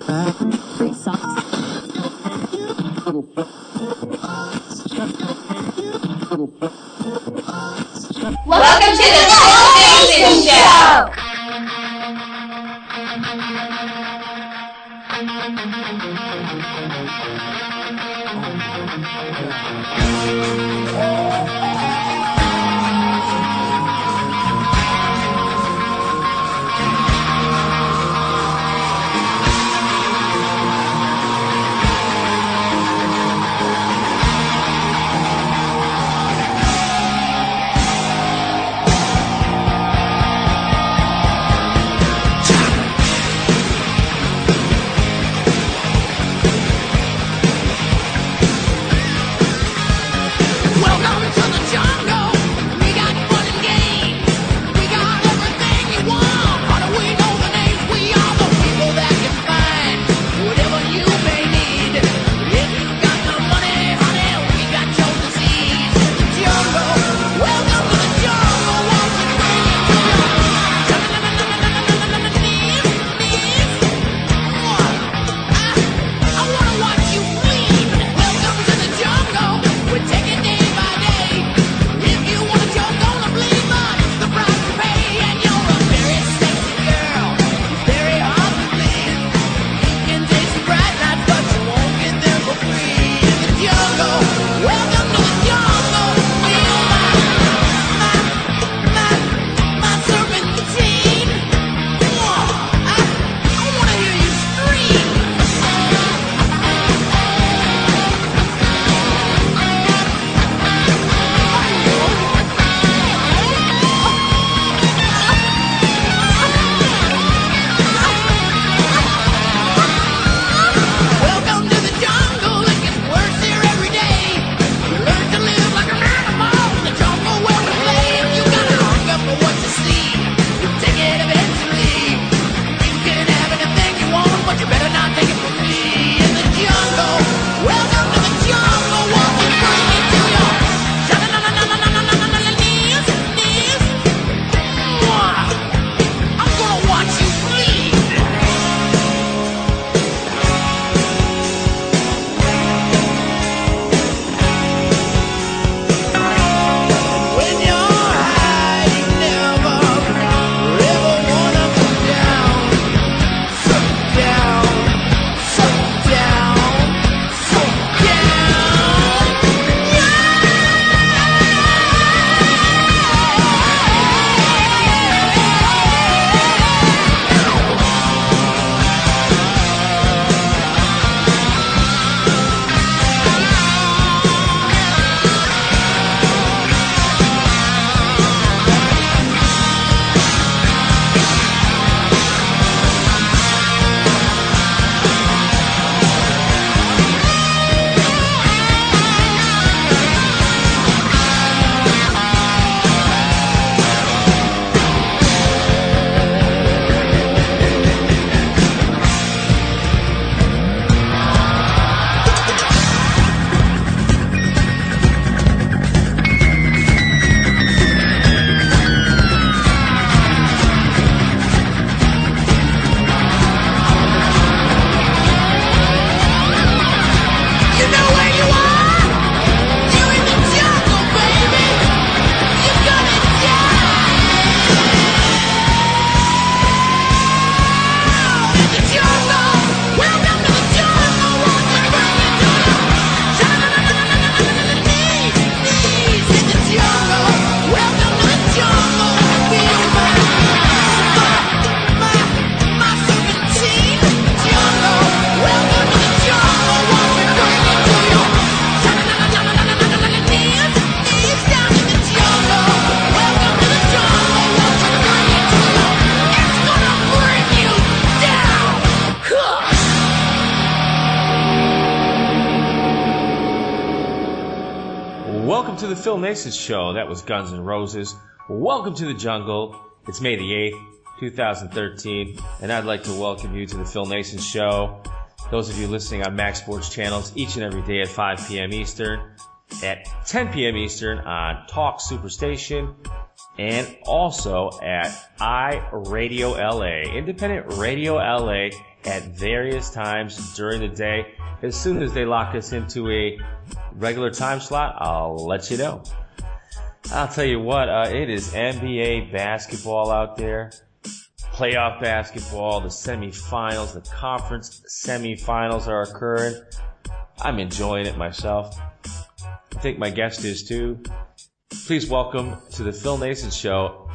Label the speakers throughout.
Speaker 1: Welcome to the Phil Mason Show!
Speaker 2: Welcome to the Phil Mason Show. That was Guns N' Roses. Welcome to the jungle. It's May the 8th, 2013, and I'd like to welcome you to the Phil Mason Show. Those of you listening on Max Sports channels each and every day at 5 p.m. Eastern, at 10 p.m. Eastern on Talk Superstation, and also at iRadio LA, Independent Radio LA, at various times during the day. As soon as they lock us into a regular time slot, I'll let you know. I'll tell you what, it is NBA basketball out there. Playoff basketball, the semifinals, the conference semifinals are occurring. I'm enjoying it myself. I think my guest is too. Please welcome to the Phil Nason Show,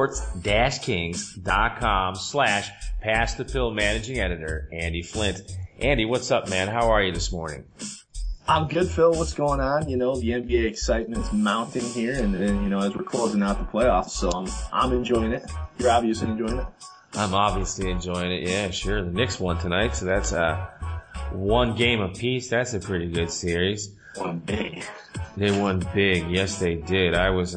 Speaker 2: sports-kings.com/Pass the Phil managing editor, Andy Flint. Andy, what's up, man? How are you this morning?
Speaker 3: I'm good, Phil. What's going on? You know, the NBA excitement's mounting here, and you know, as we're closing out the playoffs, so I'm enjoying it. You're obviously enjoying it.
Speaker 2: I'm obviously enjoying it. Yeah, sure. The Knicks won tonight, so that's one game apiece. That's a pretty good series.
Speaker 3: Won big.
Speaker 2: They won big. Yes, they did. I was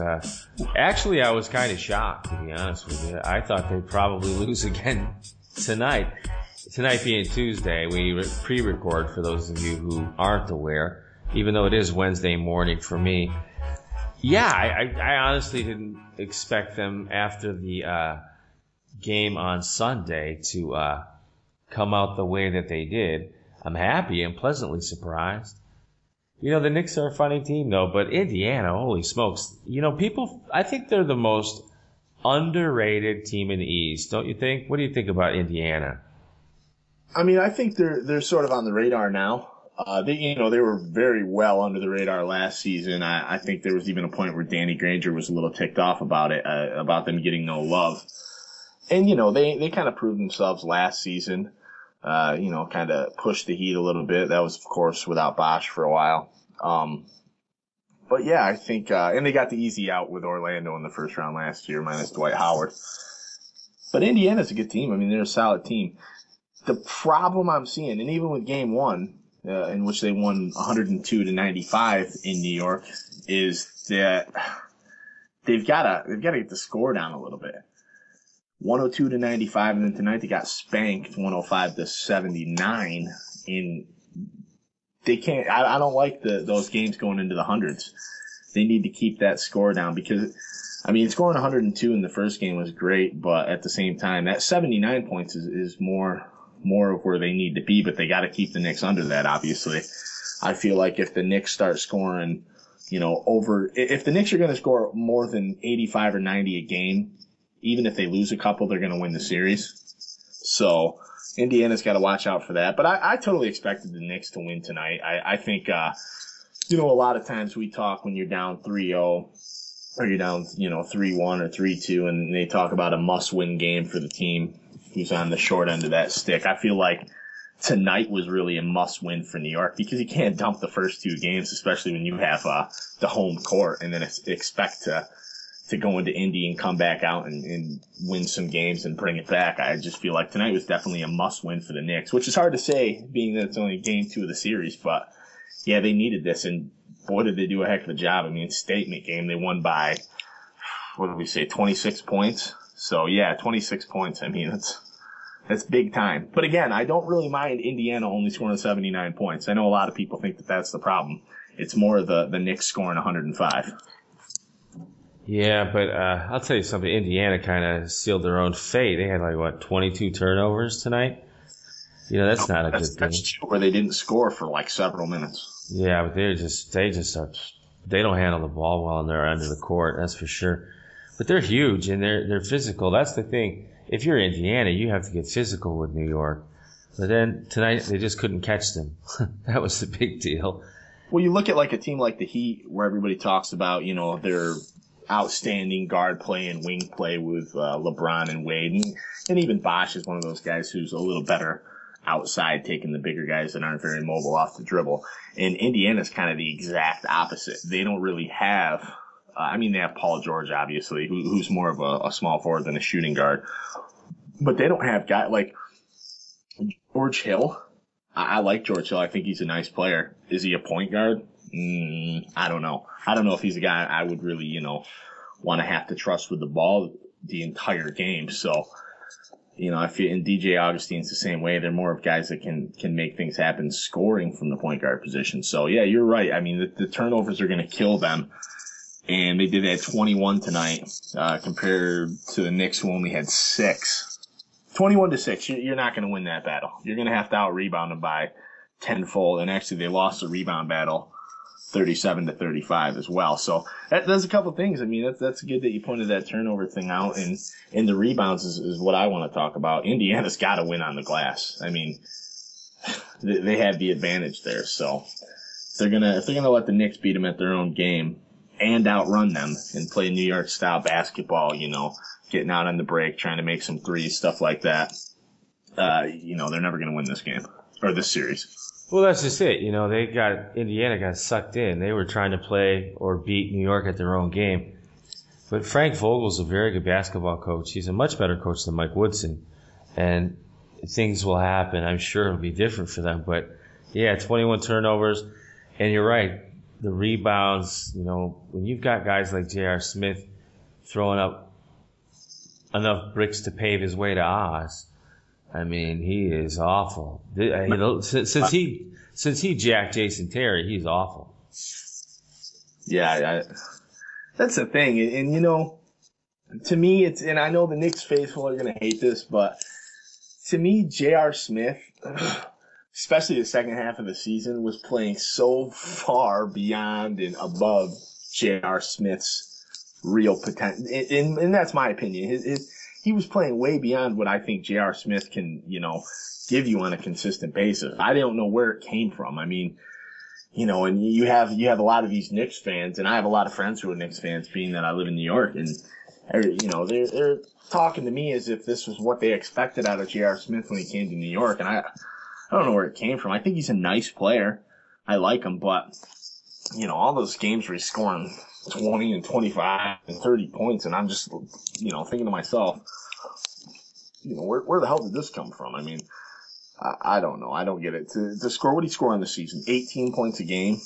Speaker 2: kind of shocked, to be honest with you. I thought they'd probably lose again tonight. Tonight being Tuesday, we pre-record for those of you who aren't aware, even though it is Wednesday morning for me. Yeah, I honestly didn't expect them after the game on Sunday to come out the way that they did. I'm happy and pleasantly surprised. You know, the Knicks are a funny team, though, but Indiana, holy smokes. You know, I think they're the most underrated team in the East, don't you think? What do you think about Indiana?
Speaker 3: I mean, I think they're sort of on the radar now. They were very well under the radar last season. I think there was even a point where Danny Granger was a little ticked off about it, about them getting no love. And, you know, they kind of proved themselves last season. Kind of pushed the Heat a little bit. That was, of course, without Bosh for a while. But yeah, I think, and they got the easy out with Orlando in the first round last year, minus Dwight Howard. But Indiana's a good team. I mean, they're a solid team. The problem I'm seeing, and even with game one, in which they won 102-95 in New York, is that they've got to get the score down a little bit. 102-95, and then tonight they got spanked 105-79. And they can't. I don't like those games going into the hundreds. They need to keep that score down because, I mean, scoring 102 in the first game was great, but at the same time, that 79 points is more of where they need to be. But they got to keep the Knicks under that. Obviously, I feel like if the Knicks start scoring, if the Knicks are going to score more than 85 or 90 a game, even if they lose a couple, they're going to win the series. So Indiana's got to watch out for that. But I totally expected the Knicks to win tonight. I think, a lot of times we talk when you're down 3-0 or you're down, 3-1 or 3-2, and they talk about a must-win game for the team who's on the short end of that stick. I feel like tonight was really a must-win for New York because you can't dump the first two games, especially when you have the home court, and then expect to go into Indy and come back out and win some games and bring it back. I just feel like tonight was definitely a must-win for the Knicks, which is hard to say being that it's only game 2 of the series. But, yeah, they needed this, and boy, did they do a heck of a job. I mean, statement game, they won by, 26 points? So, yeah, 26 points. I mean, that's big time. But, again, I don't really mind Indiana only scoring 79 points. I know a lot of people think that that's the problem. It's more the Knicks scoring 105.
Speaker 2: Yeah, but I'll tell you something. Indiana kind of sealed their own fate. They had 22 turnovers tonight. That's not a good thing.
Speaker 3: That's true, where they didn't score for several minutes.
Speaker 2: Yeah, but they don't handle the ball well and they're under the court. That's for sure. But they're huge and they're physical. That's the thing. If you're Indiana, you have to get physical with New York. But then tonight they just couldn't catch them. That was the big deal.
Speaker 3: Well, you look at a team like the Heat, where everybody talks about their outstanding guard play and wing play with LeBron and Wade. And even Bosh is one of those guys who's a little better outside, taking the bigger guys that aren't very mobile off the dribble. And Indiana's kind of the exact opposite. They don't really have they have Paul George, obviously, who's more of a small forward than a shooting guard. But they don't have guys like George Hill. I like George Hill. I think he's a nice player. Is he a point guard? I don't know. I don't know if he's a guy I would really, want to have to trust with the ball the entire game. So, I feel, and DJ Augustine's the same way. They're more of guys that can make things happen scoring from the point guard position. So, yeah, you're right. I mean, the turnovers are going to kill them. and they did it at 21 tonight, compared to the Knicks who only had 6. 21-6. You're not going to win that battle. You're going to have to out-rebound them by tenfold, and actually they lost the rebound battle 37-35 as well. So there's a couple things. I mean, that's good that you pointed that turnover thing out, and the rebounds is what I want to talk about. Indiana's got to win on the glass. I mean, they have the advantage there. So if they're gonna let the Knicks beat them at their own game and outrun them and play New York style basketball, getting out on the break, trying to make some threes, stuff like that, they're never gonna win this game or this series.
Speaker 2: Well, that's just it. Indiana got sucked in. They were trying to play or beat New York at their own game. But Frank Vogel's a very good basketball coach. He's a much better coach than Mike Woodson. And things will happen. I'm sure it'll be different for them. But, yeah, 21 turnovers. And you're right. The rebounds, when you've got guys like J.R. Smith throwing up enough bricks to pave his way to Oz, I mean, he is awful. Since he jacked Jason Terry, he's awful.
Speaker 3: Yeah, that's the thing. And, to me, and I know the Knicks faithful are going to hate this, but to me, J.R. Smith, especially the second half of the season, was playing so far beyond and above J.R. Smith's real potential. And that's my opinion. He was playing way beyond what I think J.R. Smith can, give you on a consistent basis. I don't know where it came from. I mean, and you have a lot of these Knicks fans, and I have a lot of friends who are Knicks fans, being that I live in New York, and they're talking to me as if this was what they expected out of J.R. Smith when he came to New York, and I don't know where it came from. I think he's a nice player. I like him, but all those games where he's scoring 20 and 25 and 30 points, and I'm just, thinking to myself, where the hell did this come from? I mean, I don't know. I don't get it. To score what he scored in the season, 18 points a game,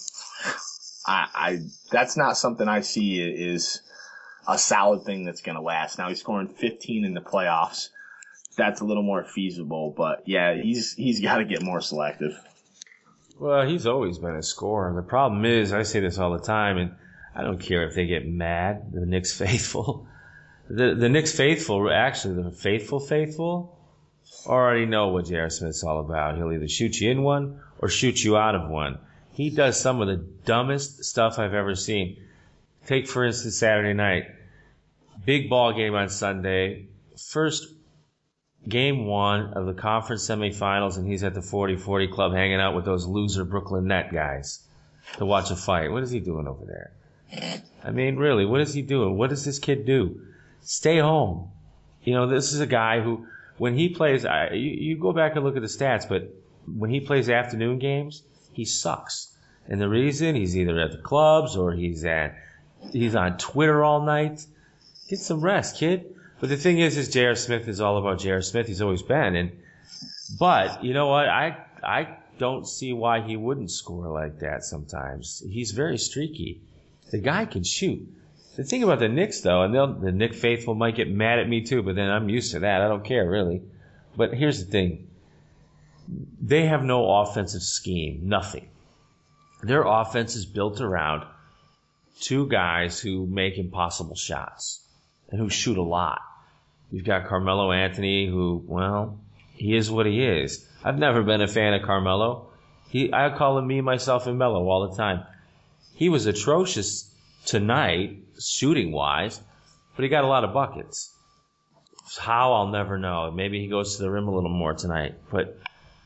Speaker 3: that's not something I see is a solid thing that's going to last. Now he's scoring 15 in the playoffs. That's a little more feasible, but yeah, he's got to get more selective.
Speaker 2: Well, he's always been a scorer. The problem is, I say this all the time, and I don't care if they get mad, the Knicks faithful. The Knicks faithful, actually, the faithful, already know what J.R. Smith's all about. He'll either shoot you in one or shoot you out of one. He does some of the dumbest stuff I've ever seen. Take, for instance, Saturday night. Big ball game on Sunday. First game 1 of the conference semifinals, and he's at the 40-40 club hanging out with those loser Brooklyn Net guys to watch a fight. What is he doing over there? I mean, really, what is he doing? What does this kid do? Stay home. This is a guy who, when he plays, you go back and look at the stats, but when he plays afternoon games, he sucks. And the reason, he's either at the clubs or he's on Twitter all night. Get some rest, kid. But the thing is J.R. Smith is all about J.R. Smith. He's always been. But you know what? I don't see why he wouldn't score like that sometimes. He's very streaky. The guy can shoot. The thing about the Knicks, though, and the Knick faithful might get mad at me too, but then I'm used to that. I don't care, really. But here's the thing. They have no offensive scheme. Nothing. Their offense is built around 2 guys who make impossible shots and who shoot a lot. You've got Carmelo Anthony, who, well, he is what he is. I've never been a fan of Carmelo. I call him me, myself, and Mello all the time. He was atrocious tonight, shooting-wise, but he got a lot of buckets. How, I'll never know. Maybe he goes to the rim a little more tonight. But,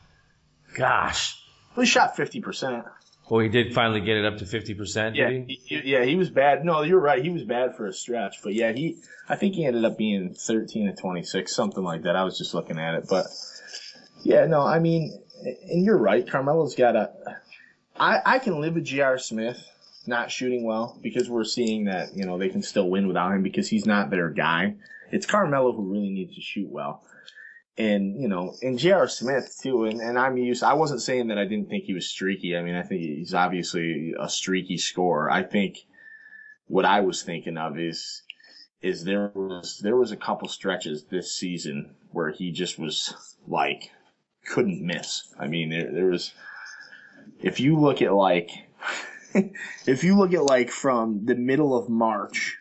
Speaker 2: gosh.
Speaker 3: He shot 50%.
Speaker 2: Well, he did finally get it up to 50%, did he?
Speaker 3: He was bad. No, you're right. He was bad for a stretch. But, yeah, I think he ended up being 13 and 26, something like that. I was just looking at it. But, yeah, no, I mean, and you're right. Carmelo's got I can live with J.R. Smith not shooting well because we're seeing that, they can still win without him because he's not their guy. It's Carmelo who really needs to shoot well. And, and J.R. Smith, too, and I wasn't saying that I didn't think he was streaky. I mean, I think he's obviously a streaky scorer. I think what I was thinking of is there was a couple stretches this season where he just was, couldn't miss. I mean, there was, if you look at, if you look at like from the middle of March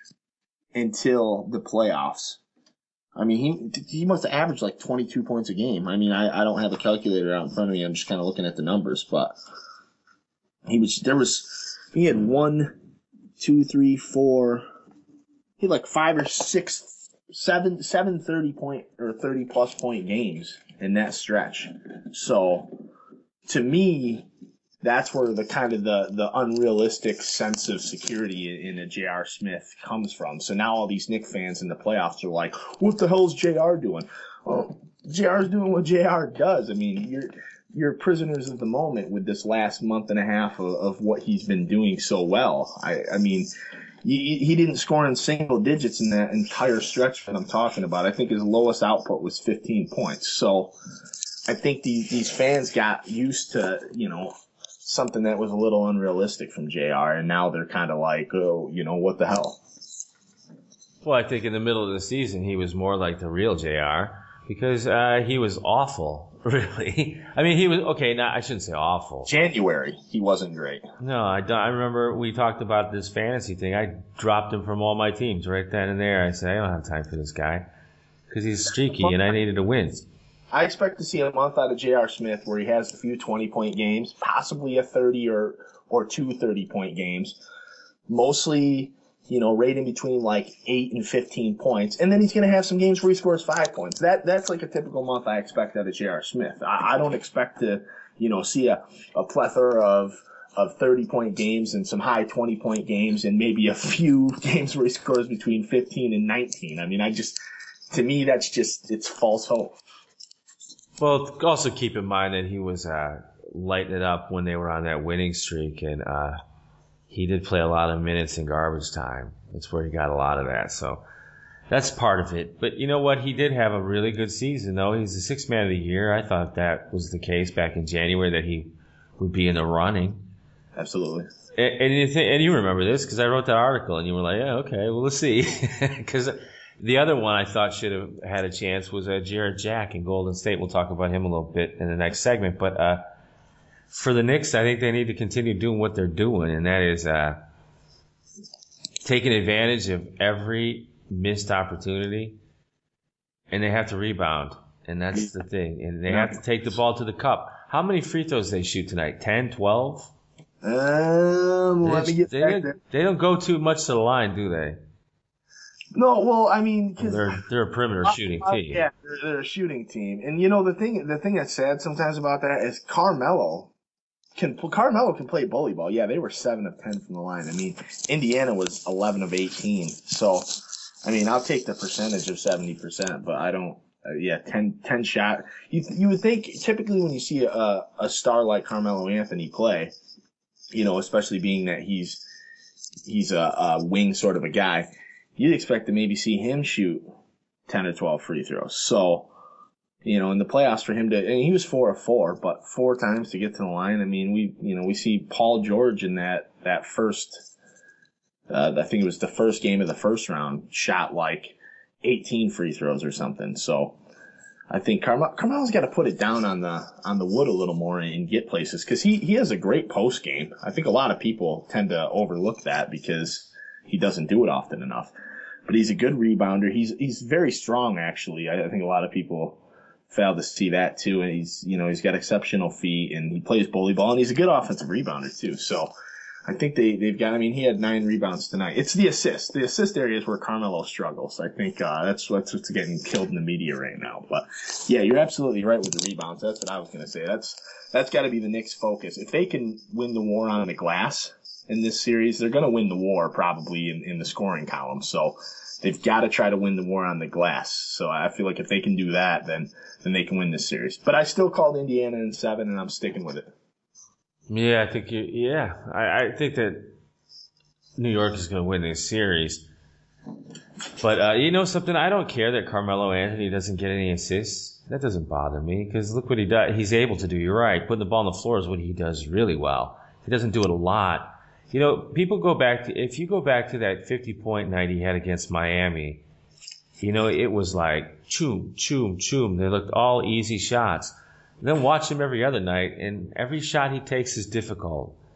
Speaker 3: until the playoffs, I mean, he must have averaged like 22 points a game. I mean, I don't have a calculator out in front of me. I'm just kind of looking at the numbers, but he had 1, 2, 3, 4. He had like 5 or 6, 7 30-point or 30-plus point games in that stretch. So, to me, that's where the kind of the unrealistic sense of security in a J.R. Smith comes from. So now all these Knicks fans in the playoffs are like, what the hell is J.R. doing? Well, J.R.'s doing what J.R. does. I mean, you're prisoners of the moment with this last month and a half of what he's been doing so well. I mean, he didn't score in single digits in that entire stretch that I'm talking about. I think his lowest output was 15 points. So I think these fans got used to, something that was a little unrealistic from JR, and now they're kind of like, oh, what the hell?
Speaker 2: Well, I think in the middle of the season, he was more like the real JR because he was awful, really. I mean, he was, okay, I shouldn't say awful.
Speaker 3: January, he wasn't great.
Speaker 2: No, I remember we talked about this fantasy thing. I dropped him from all my teams right then and there. I said, I don't have time for this guy because he's streaky, and I needed a win.
Speaker 3: I expect to see a month out of J.R. Smith where he has a few 20-point games, possibly a 30 or 2 30-point games, mostly, right in between like 8 and 15 points. And then he's going to have some games where he scores 5 points. That's like a typical month I expect out of J.R. Smith. I don't expect to, see a plethora of 30-point games and some high 20-point games and maybe a few games where he scores between 15 and 19. I mean, to me, it's false hope.
Speaker 2: Well, also keep in mind that he was lighting it up when they were on that winning streak, and he did play a lot of minutes in garbage time. That's where he got a lot of that, so that's part of it. But you know what? He did have a really good season, though. He's the sixth man of the year. I thought that was the case back in January, that he would be in the running.
Speaker 3: Absolutely.
Speaker 2: And you remember this because I wrote that article, and you were like, yeah, okay, well, let's see. Because the other one I thought should have had a chance was Jared Jack in Golden State. We'll talk about him a little bit in the next segment. But for the Knicks, I think they need to continue doing what they're doing, and that is taking advantage of every missed opportunity, and they have to rebound, and that's the thing. And they have to take the ball to the cup. How many free throws they shoot tonight? 10, 12?
Speaker 3: Let me get back there.
Speaker 2: They don't go too much to the line, do they?
Speaker 3: No, well, I mean, cause
Speaker 2: they're a perimeter shooting team.
Speaker 3: Yeah, they're a shooting team, and the thing that's sad sometimes about that is Carmelo can play bully ball. Yeah, they were 7 of 10 from the line. I mean, Indiana was 11 of 18. So, I mean, I'll take the percentage of 70%, but I don't. 10 shot. You would think typically when you see a star like Carmelo Anthony play, especially being that he's a wing sort of a guy, you'd expect to maybe see him shoot 10 or 12 free throws. So, in the playoffs for him and he was 4 of 4, but 4 times to get to the line. I mean, we see Paul George in that first, I think it was the first game of the first round, shot like 18 free throws or something. So I think Carmelo's got to put it down on the wood a little more and get places, because he has a great post game. I think a lot of people tend to overlook that because he doesn't do it often enough. But he's a good rebounder. He's very strong, actually. I think a lot of people fail to see that too. And he's got exceptional feet, and he plays bully ball, and he's a good offensive rebounder too. So I think they've got. I mean, he had 9 rebounds tonight. It's the assist. The assist area is where Carmelo struggles. I think that's what's getting killed in the media right now. But yeah, you're absolutely right with the rebounds. That's what I was going to say. That's got to be the Knicks' focus. If they can win the war on the glass in this series, they're going to win the war probably in the scoring column. So they've got to try to win the war on the glass. So I feel like if they can do that, then they can win this series. But I still called Indiana in 7, and I'm sticking with it.
Speaker 2: Yeah, I think I think that New York is going to win this series. But something, I don't care that Carmelo Anthony doesn't get any assists. That doesn't bother me, because look what he does. He's able to do. You're right. Putting the ball on the floor is what he does really well. He doesn't do it a lot. People if you go back to that 50-point night he had against Miami, it was like choom, choom, choom. They looked all easy shots. And then watch him every other night, and every shot he takes is difficult.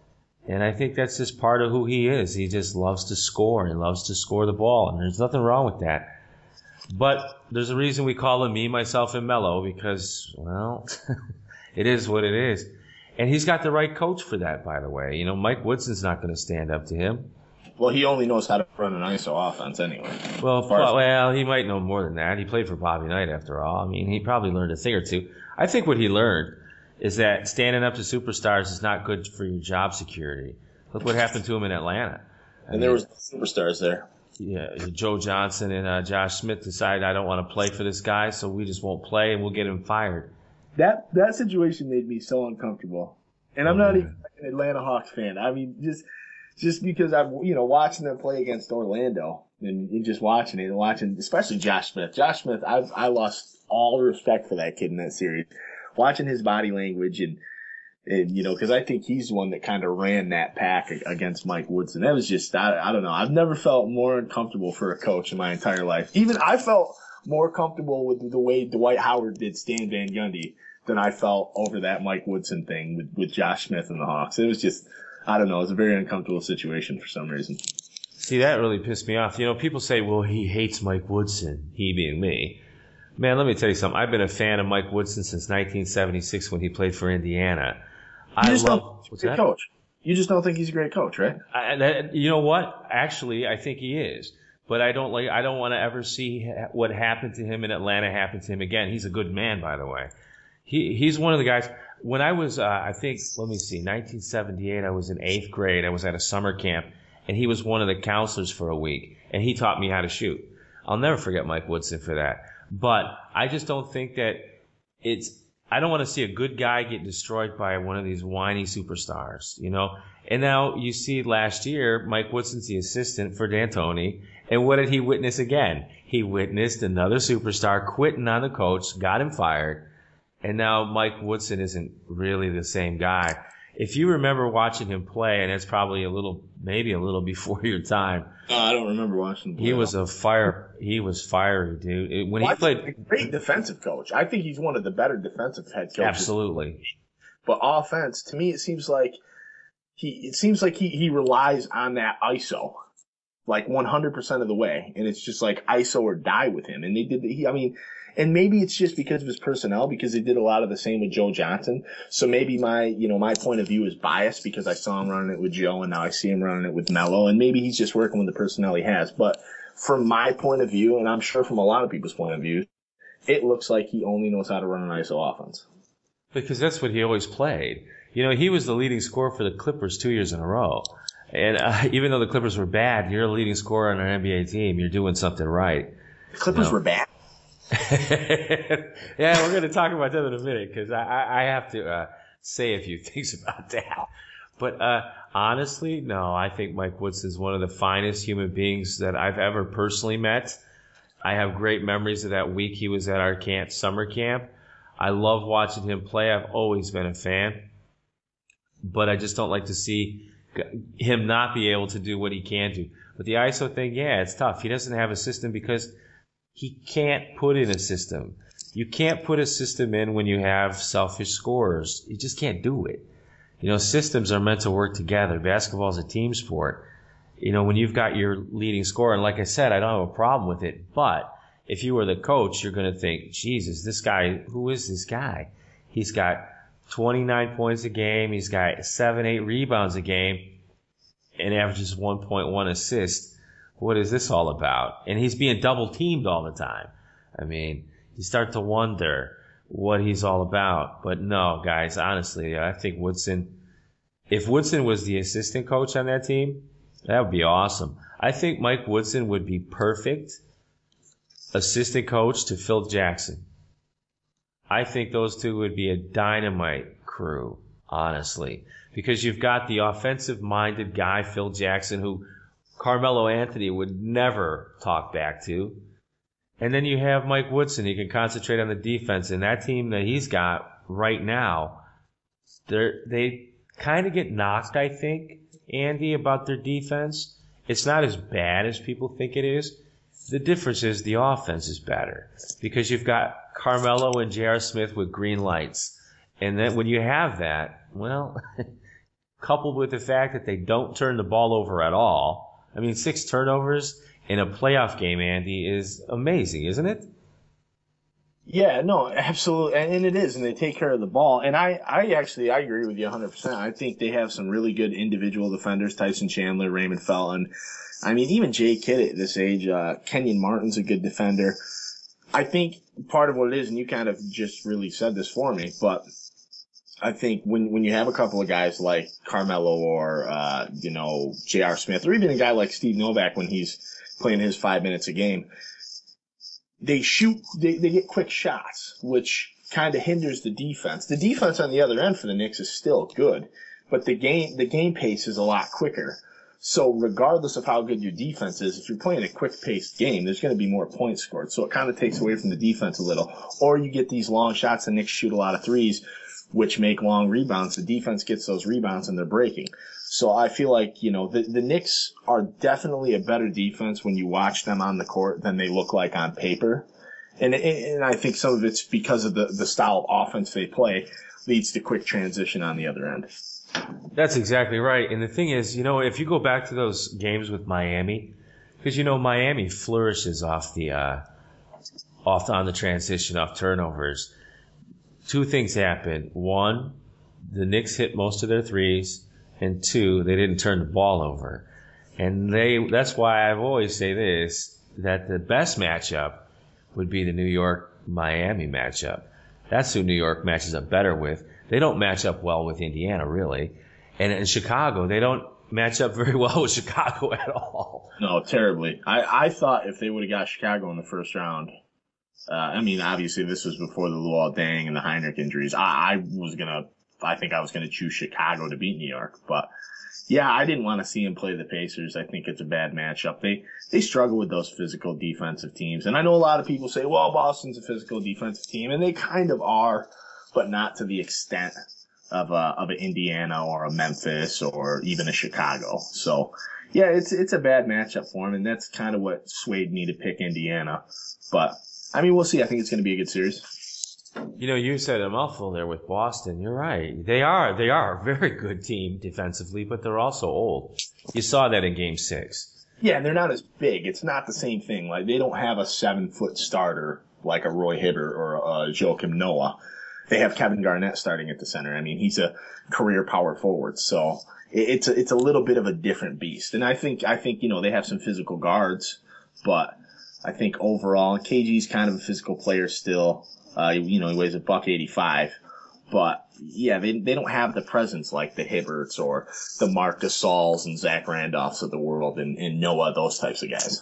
Speaker 2: And I think that's just part of who he is. He just loves to score and loves to score the ball. And there's nothing wrong with that. But there's a reason we call him me, myself, and Mello because, well, it is what it is. And he's got the right coach for that, by the way. Mike Woodson's not going to stand up to him.
Speaker 3: Well, he only knows how to run an ISO offense anyway.
Speaker 2: Well, he might know more than that. He played for Bobby Knight after all. I mean, he probably learned a thing or two. I think what he learned is that standing up to superstars is not good for your job security. Look what happened to him in Atlanta.
Speaker 3: There was superstars there.
Speaker 2: Yeah, Joe Johnson and Josh Smith decided I don't want to play for this guy, so we just won't play and we'll get him fired.
Speaker 3: That situation made me so uncomfortable. And I'm not even an Atlanta Hawks fan. I mean, just because I've, watching them play against Orlando and just watching it and watching, especially Josh Smith. Josh Smith, I lost all respect for that kid in that series. Watching his body language and because I think he's the one that kind of ran that pack against Mike Woodson. That was just, I don't know. I've never felt more uncomfortable for a coach in my entire life. Even I felt more comfortable with the way Dwight Howard did Stan Van Gundy than I felt over that Mike Woodson thing with Josh Smith and the Hawks. It was just, I don't know. It was a very uncomfortable situation for some reason.
Speaker 2: See, that really pissed me off. People say, well, he hates Mike Woodson, he being me. Man, let me tell you something. I've been a fan of Mike Woodson since 1976 when he played for Indiana.
Speaker 3: You just don't think he's a great coach. You just don't think he's a great coach, right?
Speaker 2: You know what? Actually, I think he is. But I don't want to ever see what happened to him in Atlanta happen to him again. He's a good man, by the way. He's one of the guys. When I was, I think, 1978, I was in 8th grade. I was at a summer camp, and he was one of the counselors for a week, and he taught me how to shoot. I'll never forget Mike Woodson for that. But I just don't think that I don't want to see a good guy get destroyed by one of these whiny superstars, And now you see last year, Mike Woodson's the assistant for D'Antoni, and what did he witness again? He witnessed another superstar quitting on the coach, got him fired, and now Mike Woodson isn't really the same guy. If you remember watching him play, and it's probably maybe a little before your time.
Speaker 3: No, I don't remember watching him play.
Speaker 2: He was fiery, dude. He played,
Speaker 3: a great defensive coach. I think he's one of the better defensive head coaches.
Speaker 2: Absolutely.
Speaker 3: But offense, to me, it seems like he relies on that ISO, like 100% of the way, and it's just like ISO or die with him. And and maybe it's just because of his personnel, because they did a lot of the same with Joe Johnson. So maybe my point of view is biased because I saw him running it with Joe and now I see him running it with Mello, and maybe he's just working with the personnel he has. But from my point of view, and I'm sure from a lot of people's point of view, it looks like he only knows how to run an ISO offense.
Speaker 2: Because that's what he always played. He was the leading scorer for the Clippers 2 years in a row. And even though the Clippers were bad, you're a leading scorer on an NBA team. You're doing something right.
Speaker 3: The Clippers were bad.
Speaker 2: Yeah, we're going to talk about that in a minute because I have to say a few things about that. But honestly, no, I think Mike Woodson's one of the finest human beings that I've ever personally met. I have great memories of that week he was at our summer camp. I love watching him play. I've always been a fan. But I just don't like to see him not be able to do what he can do. But the ISO thing, yeah, it's tough. He doesn't have a system because he can't put in a system. You can't put a system in when you have selfish scorers. You just can't do it. Systems are meant to work together. Basketball is a team sport. When you've got your leading scorer, and like I said, I don't have a problem with it, but if you were the coach, you're going to think, Jesus, who is this guy? He's got 29 points a game. He's got 7-8 rebounds a game and averages 1.1 assists. What is this all about? And he's being double teamed all the time. I mean, you start to wonder what he's all about. But no, guys, honestly, I think if Woodson was the assistant coach on that team, that would be awesome. I think Mike Woodson would be perfect assistant coach to Phil Jackson. I think those two would be a dynamite crew, honestly, because you've got the offensive-minded guy, Phil Jackson, who Carmelo Anthony would never talk back to. And then you have Mike Woodson. He can concentrate on the defense. And that team that he's got right now, they kind of get knocked, I think, Andy, about their defense. It's not as bad as people think it is. The difference is the offense is better because you've got Carmelo and J.R. Smith with green lights. And then when you have that, well, coupled with the fact that they don't turn the ball over at all. I mean, 6 turnovers in a playoff game, Andy, is amazing, isn't it?
Speaker 3: Yeah, no, absolutely, and it is, and they take care of the ball. And I agree with you 100%. I think they have some really good individual defenders: Tyson Chandler, Raymond Felton. I mean, even Jay Kidd at this age, Kenyon Martin's a good defender. I think part of what it is, and you kind of just really said this for me, but I think when you have a couple of guys like Carmelo or J.R. Smith, or even a guy like Steve Novak when he's playing his 5 minutes a game, they get quick shots, which kind of hinders the defense. The defense on the other end for the Knicks is still good, but the game pace is a lot quicker. So regardless of how good your defense is, if you're playing a quick-paced game, there's going to be more points scored. So it kind of takes away from the defense a little. Or you get these long shots, the Knicks shoot a lot of threes, which make long rebounds. The defense gets those rebounds and they're breaking. So I feel like, the Knicks are definitely a better defense when you watch them on the court than they look like on paper. And I think some of it's because of the style of offense they play leads to quick transition on the other end.
Speaker 2: That's exactly right. And the thing is, if you go back to those games with Miami, because, Miami flourishes on the transition, off turnovers. 2 things happen. 1, the Knicks hit most of their threes. And 2, they didn't turn the ball over. And that's why I've always say this, that the best matchup would be the New York-Miami matchup. That's who New York matches up better with. They don't match up well with Indiana, really. And in Chicago, they don't match up very well with Chicago at all.
Speaker 3: No, terribly. I thought if they would have got Chicago in the first round, obviously this was before the Luol Deng and the Heinrich injuries. I think I was going to choose Chicago to beat New York. But, yeah, I didn't want to see them play the Pacers. I think it's a bad matchup. They struggle with those physical defensive teams. And I know a lot of people say, well, Boston's a physical defensive team. And they kind of are, but not to the extent of an Indiana or a Memphis or even a Chicago. So, yeah, it's a bad matchup for them. And that's kind of what swayed me to pick Indiana. But, we'll see. I think it's going to be a good series.
Speaker 2: You said a mouthful there with Boston. You're right. They are a very good team defensively, but they're also old. You saw that in Game 6.
Speaker 3: Yeah, and they're not as big. It's not the same thing. Like, they don't have a 7-foot starter like a Roy Hibbert or a Joakim Noah. They have Kevin Garnett starting at the center. He's a career power forward. So it's a little bit of a different beast. And I think they have some physical guards, but I think overall, KG's kind of a physical player still. He weighs $185, but yeah, they don't have the presence like the Hibberts or the Marc Gasols and Zach Randolphs of the world and Noah, those types of guys.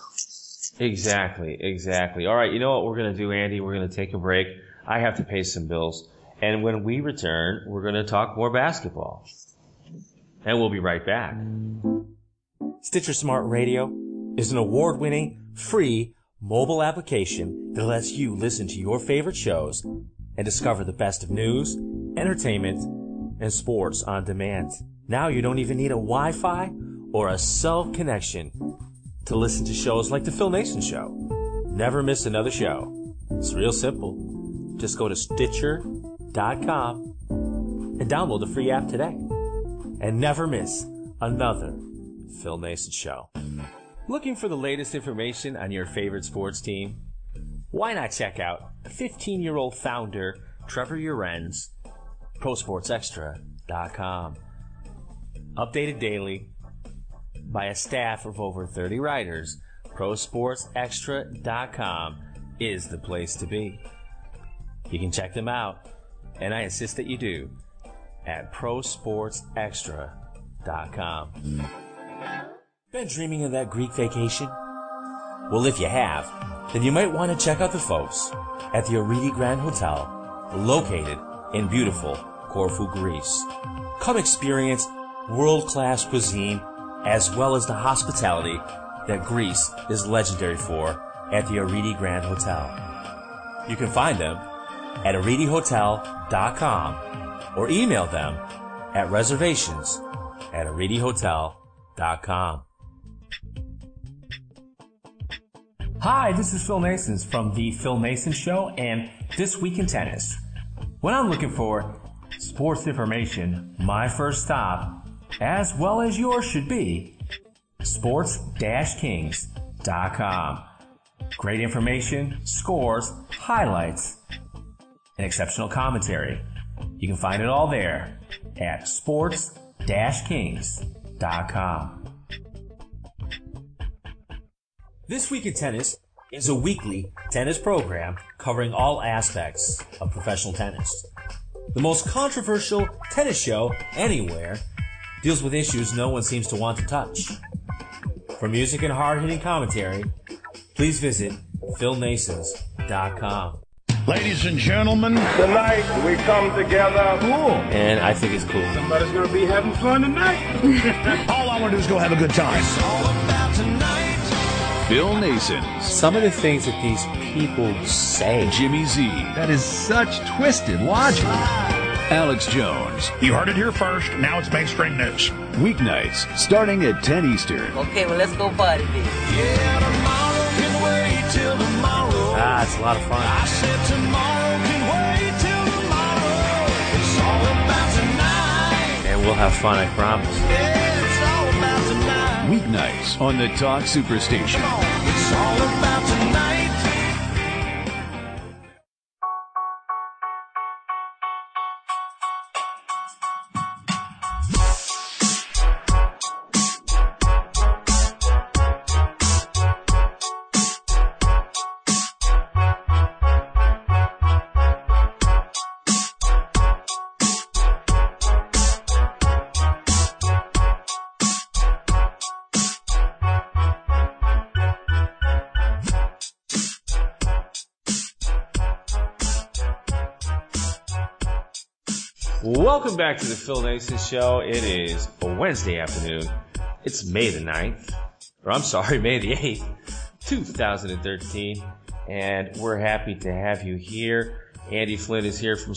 Speaker 2: Exactly. All right, you know what we're going to do, Andy? We're going to take a break. I have to pay some bills. And when we return, we're going to talk more basketball. And we'll be right back.
Speaker 4: Stitcher Smart Radio is an award-winning, free mobile application that lets you listen to your favorite shows and discover the best of news, entertainment, and sports on demand. Now you don't even need a Wi-Fi or a cell connection to listen to shows like The Phil Nason Show. Never miss another show. It's real simple. Just go to Stitcher.com and download the free app today. And never miss another Phil Nason Show. Looking for the latest information on your favorite sports team? Why not check out 15-year-old founder Trevor Uren's ProSportsExtra.com. Updated daily by a staff of over 30 writers, ProSportsExtra.com is the place to be. You can check them out, and I insist that you do, at ProSportsExtra.com. Been dreaming of that Greek vacation? Well, if you have, then you might want to check out the folks at the Aridi Grand Hotel, located in beautiful Corfu, Greece. Come experience world-class cuisine as well as the hospitality that Greece is legendary for at the Aridi Grand Hotel. You can find them at aridihotel.com or email them at reservations@aridihotel.com. Hi, this is Phil Nason from The Phil Nason Show and This Week in Tennis. When I'm looking for sports information, my first stop as well as yours should be, sports-kings.com. Great information, scores, highlights, and exceptional commentary. You can find it all there at sports-kings.com. This Week in Tennis is a weekly tennis program covering all aspects of professional tennis. The most controversial tennis show anywhere deals with issues no one seems to want to touch. For music and hard-hitting commentary, please visit philnasons.com.
Speaker 5: Ladies and gentlemen, tonight we come together.
Speaker 2: Cool. And I think it's cool.
Speaker 5: Somebody's going to be having fun tonight. All I want to do is go have a good time. It's all about tonight.
Speaker 6: Phil Nasons.
Speaker 2: Some of the things that these people say.
Speaker 6: Jimmy Z.
Speaker 7: That is such twisted logic.
Speaker 6: Alex Jones.
Speaker 5: You heard it here first. Now it's mainstream news.
Speaker 6: Weeknights starting at 10 Eastern.
Speaker 8: Okay, well, let's go party then.
Speaker 6: Yeah, tomorrow can wait till tomorrow.
Speaker 2: It's a lot of fun.
Speaker 6: I said tomorrow can wait till tomorrow. It's all about tonight.
Speaker 2: And we'll have fun, I promise.
Speaker 6: Yeah, it's all about tonight. Weeknights on the Talk Superstation. It's all about tonight.
Speaker 2: Welcome back to the Phil Nasons Show. It is a Wednesday afternoon. It's May the 9th. Or I'm sorry, May the 8th, 2013. And we're happy to have you here. Andy Flynn is here from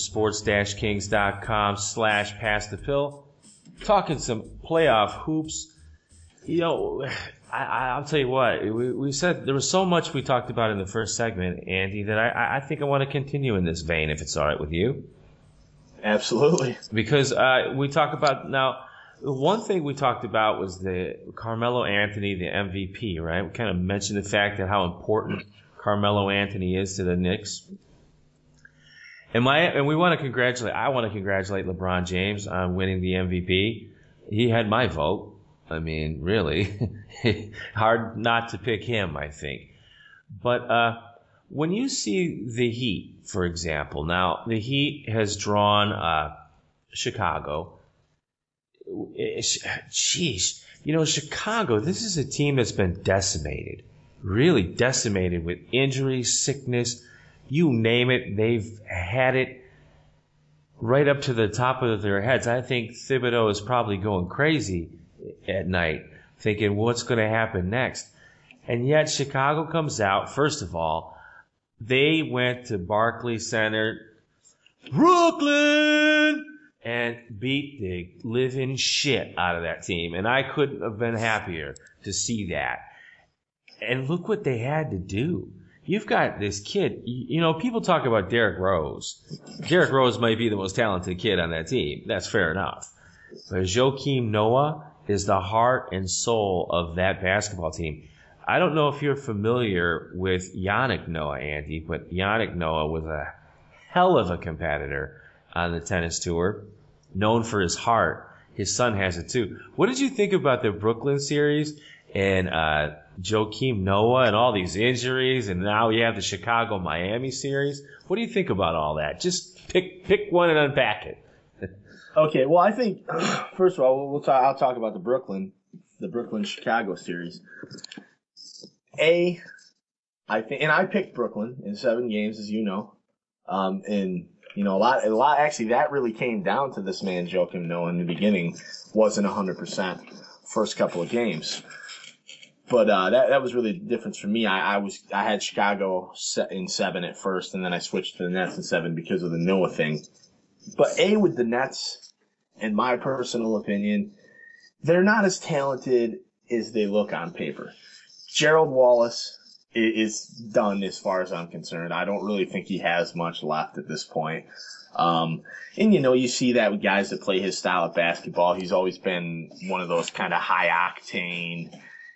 Speaker 2: sports-kings.com/passthepill. Talking some playoff hoops. You know, I'll tell you what, we said there was so much we talked about in the first segment, Andy, that I think I want to continue in this vein, if it's all right with you.
Speaker 3: Absolutely.
Speaker 2: Because we talk about now, one thing we talked about was the Carmelo Anthony, the MVP, right? We kind of mentioned the fact that how important Carmelo Anthony is to the Knicks. And we want to congratulate. I want to congratulate LeBron James on winning the MVP. He had my vote. I mean, really, hard not to pick him, I think. But when you see the Heat, for example, now the Heat has drawn Chicago. Jeez, you know, Chicago, this is a team that's been decimated, really decimated with injuries, sickness, you name it. They've had it right up to the top of their heads. I think Thibodeau is probably going crazy at night, thinking what's going to happen next. And yet Chicago comes out, first of all, they went to Barclays Center, Brooklyn, and beat the living shit out of that team. And I couldn't have been happier to see that. And look what they had to do. You've got this kid, you know, people talk about Derrick Rose. Derrick Rose might be the most talented kid on that team. That's fair enough. But Joakim Noah is the heart and soul of that basketball team. I don't know if you're familiar with Yannick Noah, Andy, but Yannick Noah was a hell of a competitor on the tennis tour, known for his heart. His son has it too. What did you think about the Brooklyn series and Joakim Noah and all these injuries, and now you have the Chicago-Miami series? What do you think about all that? Just pick one and unpack it.
Speaker 3: Okay, well, I think first of all, I'll talk about the Brooklyn-Chicago series. I think, and I picked Brooklyn in 7 games, as you know, and you know a lot. Actually, that really came down to this man Joakim Noah in the beginning wasn't 100% first couple of games, but that was really the difference for me. I had Chicago in 7 at first, and then I switched to the Nets in 7 because of the Noah thing. But with the Nets, in my personal opinion, they're not as talented as they look on paper. Gerald Wallace is done as far as I'm concerned. I don't really think he has much left at this point. And, you see that with guys that play his style of basketball. He's always been one of those kind of high octane,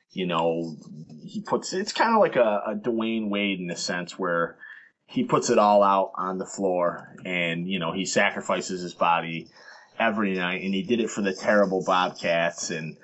Speaker 3: it's kind of like a Dwayne Wade in a sense where he puts it all out on the floor and, he sacrifices his body every night. And he did it for the terrible Bobcats and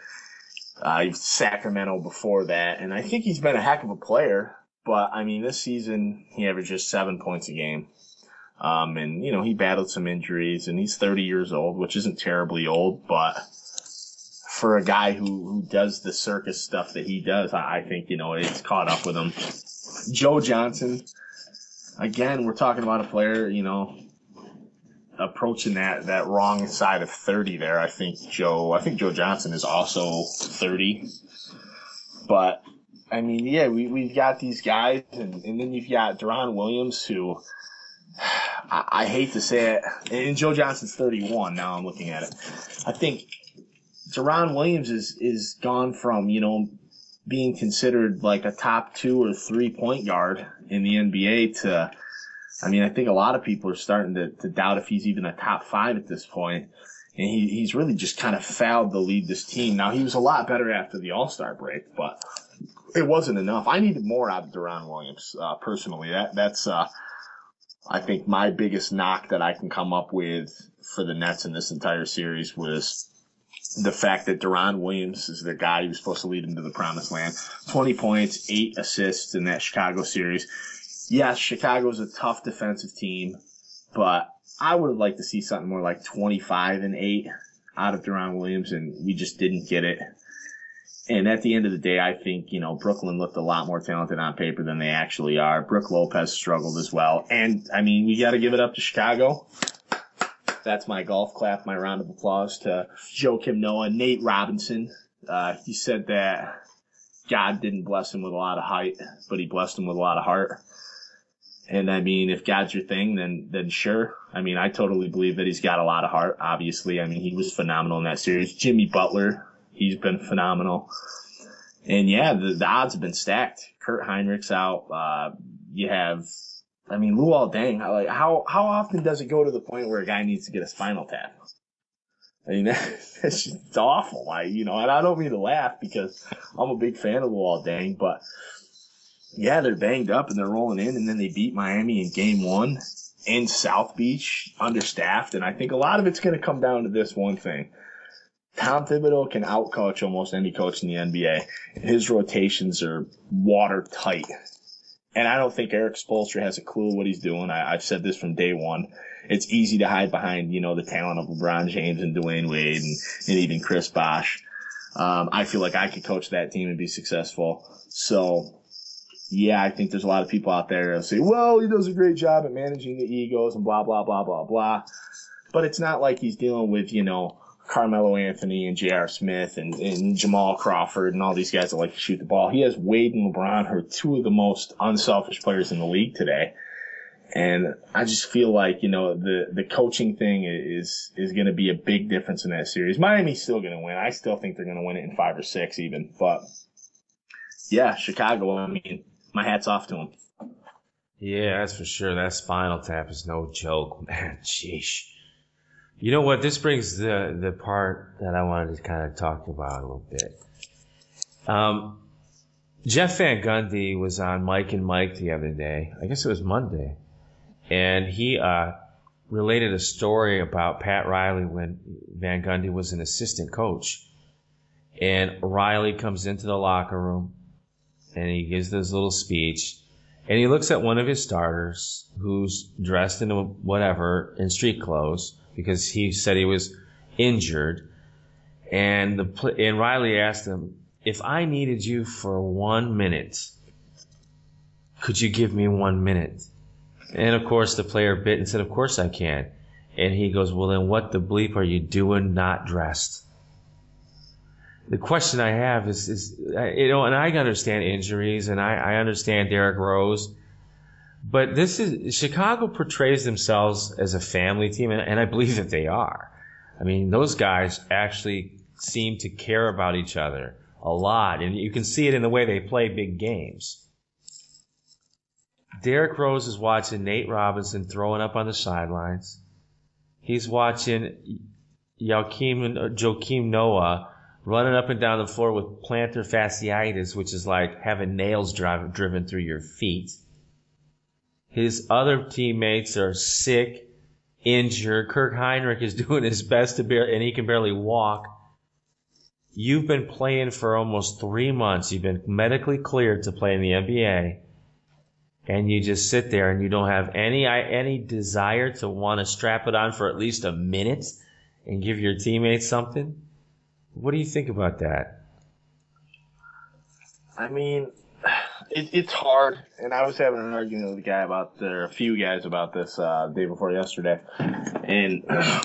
Speaker 3: Sacramento before that. And I think he's been a heck of a player. But, this season he averages 7 points a game. And, he battled some injuries and he's 30 years old, which isn't terribly old, but for a guy who does the circus stuff that he does, I think, it's caught up with him. Joe Johnson, again, we're talking about a player, approaching that wrong side of 30 there. I think Joe Johnson is also 30, but we've got these guys and then you've got Deron Williams who, I hate to say it, and Joe Johnson's 31 now I'm looking at it. I think Deron Williams is gone from, being considered like a top 2 or 3 point guard in the NBA to, I think a lot of people are starting to doubt if he's even a top 5 at this point. And he's really just kind of failed to lead this team. Now, he was a lot better after the All-Star break, but it wasn't enough. I needed more out of Deron Williams, personally. That's I think my biggest knock that I can come up with for the Nets in this entire series was the fact that Deron Williams is the guy who's supposed to lead them to the promised land. 20 points, 8 assists in that Chicago series. Yes, Chicago's a tough defensive team, but I would have liked to see something more like 25 and 8 out of Deron Williams, and we just didn't get it. And at the end of the day, I think, Brooklyn looked a lot more talented on paper than they actually are. Brook Lopez struggled as well. And, we got to give it up to Chicago. That's my golf clap, my round of applause to Joakim Noah. Nate Robinson, he said that God didn't bless him with a lot of height, but he blessed him with a lot of heart. And, if God's your thing, then sure. I totally believe that he's got a lot of heart, obviously. he was phenomenal in that series. Jimmy Butler, he's been phenomenal. And yeah, the odds have been stacked. Kurt Heinrich's out. You have, Luol Deng. How often does it go to the point where a guy needs to get a spinal tap? That's just awful. And I don't mean to laugh because I'm a big fan of Luol Deng, but yeah, they're banged up and they're rolling in, and then they beat Miami in game 1 in South Beach, understaffed. And I think a lot of it's going to come down to this one thing. Tom Thibodeau can outcoach almost any coach in the NBA. His rotations are watertight. And I don't think Eric Spoelstra has a clue what he's doing. I've said this from day one. It's easy to hide behind, the talent of LeBron James and Dwayne Wade and even Chris Bosh. I feel like I could coach that team and be successful. So, yeah, I think there's a lot of people out there that say, well, he does a great job at managing the egos and blah, blah, blah, blah, blah. But it's not like he's dealing with, Carmelo Anthony and J.R. Smith and Jamal Crawford and all these guys that like to shoot the ball. He has Wade and LeBron, who are 2 of the most unselfish players in the league today. And I just feel like, the coaching thing is going to be a big difference in that series. Miami's still going to win. I still think they're going to win it in 5 or 6 even. But yeah, Chicago, my hat's off to them.
Speaker 2: Yeah, that's for sure. That spinal tap is no joke, man. Sheesh. You know what? This brings the part that I wanted to kind of talk about a little bit. Jeff Van Gundy was on Mike and Mike the other day. I guess it was Monday. And he related a story about Pat Riley when Van Gundy was an assistant coach. And Riley comes into the locker room and he gives this little speech. And he looks at one of his starters who's dressed in whatever, in street clothes, because he said he was injured. And Riley asked him, if I needed you for 1 minute, could you give me 1 minute? And of course the player bit and said, of course I can. And he goes, well then what the bleep are you doing not dressed? The question I have is and I understand injuries and I understand Derrick Rose, but Chicago portrays themselves as a family team, and I believe that they are. Those guys actually seem to care about each other a lot, and you can see it in the way they play big games. Derrick Rose is watching Nate Robinson throwing up on the sidelines. he's watching Joakim Noah running up and down the floor with plantar fasciitis, which is like having nails driven through your feet. His other teammates are sick, injured. Kirk Heinrich is doing his best and he can barely walk. You've been playing for almost 3 months. You've been medically cleared to play in the NBA. And you just sit there and you don't have any desire to want to strap it on for at least a minute and give your teammates something? What do you think about that?
Speaker 3: I mean, it's hard. And I was having an argument with a few guys about this day before yesterday. And,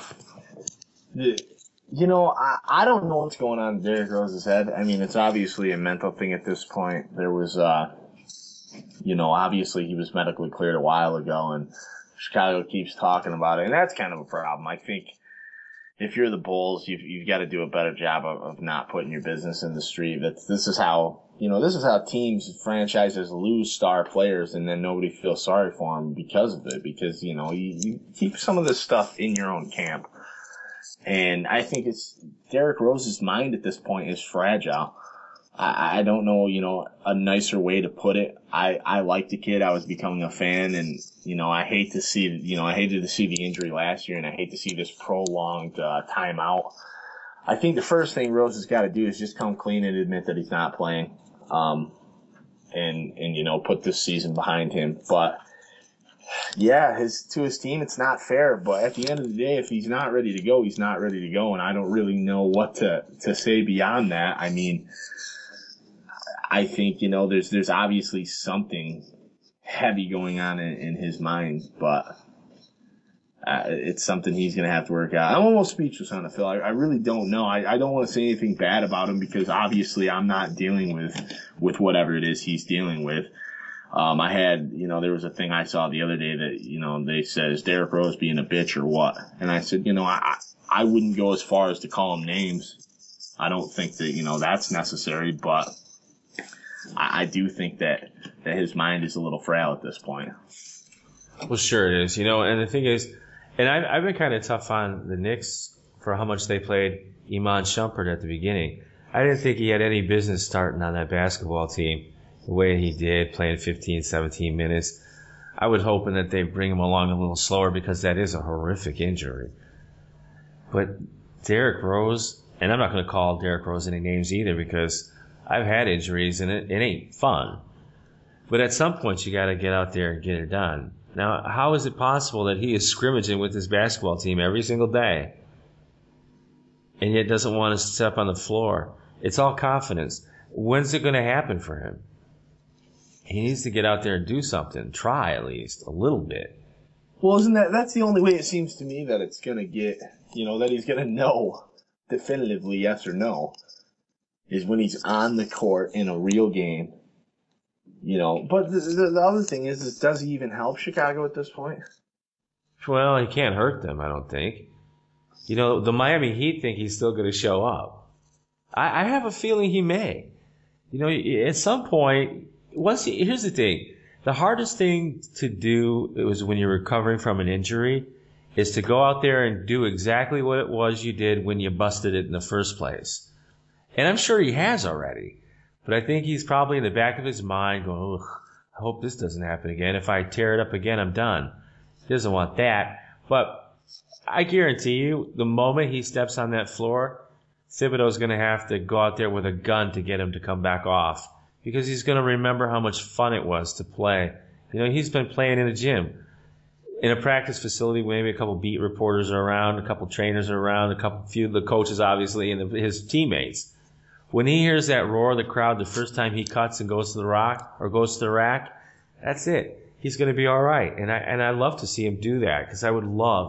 Speaker 3: I don't know what's going on in Derrick Rose's head. I mean, it's obviously a mental thing at this point. There was, obviously he was medically cleared a while ago, and Chicago keeps talking about it. And that's kind of a problem. I think if you're the Bulls, you've got to do a better job of not putting your business in the street. This is how teams, franchises lose star players, and then nobody feels sorry for them because of it. Because, you keep some of this stuff in your own camp. And I think Derrick Rose's mind at this point is fragile. I don't know, a nicer way to put it. I like the kid. I was becoming a fan, and, I hated to see the injury last year, and I hate to see this prolonged timeout. I think the first thing Rose has got to do is just come clean and admit that he's not playing, and put this season behind him. But yeah, to his team, it's not fair. But at the end of the day, if he's not ready to go, he's not ready to go, and I don't really know what to say beyond that. I mean, I think, there's obviously something heavy going on in his mind, but it's something he's going to have to work out. I'm almost speechless on it, Phil. I really don't know. I don't want to say anything bad about him because obviously I'm not dealing with whatever it is he's dealing with. I had, there was a thing I saw the other day that, they said, is Derrick Rose being a bitch or what? And I said, I wouldn't go as far as to call him names. I don't think that, that's necessary, but I do think that his mind is a little frail at this point.
Speaker 2: Well, sure it is, and the thing is, and I've been kind of tough on the Knicks for how much they played Iman Shumpert at the beginning. I didn't think he had any business starting on that basketball team the way he did, playing 15, 17 minutes. I was hoping that they bring him along a little slower because that is a horrific injury. But Derrick Rose, and I'm not going to call Derrick Rose any names either because I've had injuries and it ain't fun. But at some point you got to get out there and get it done. Now, how is it possible that he is scrimmaging with his basketball team every single day and yet doesn't want to step on the floor? It's all confidence. When's it going to happen for him? He needs to get out there and do something. Try at least a little bit.
Speaker 3: Well, that's the only way it seems to me that it's going to get, that he's going to know definitively yes or no, is when he's on the court in a real game. But the other thing is does he even help Chicago at this point?
Speaker 2: Well, he can't hurt them, I don't think. The Miami Heat think he's still going to show up. I have a feeling he may. At some point, here's the thing. The hardest thing to do is when you're recovering from an injury is to go out there and do exactly what it was you did when you busted it in the first place. And I'm sure he has already. But I think he's probably in the back of his mind going, ugh, I hope this doesn't happen again. If I tear it up again, I'm done. He doesn't want that. But I guarantee you, the moment he steps on that floor, Thibodeau's going to have to go out there with a gun to get him to come back off. Because he's going to remember how much fun it was to play. He's been playing in a gym. In a practice facility, maybe a couple beat reporters are around, a couple trainers are around, few of the coaches, obviously, and his teammates. When he hears that roar of the crowd the first time he cuts and goes to the rack, that's it. He's going to be all right. And I love to see him do that because I would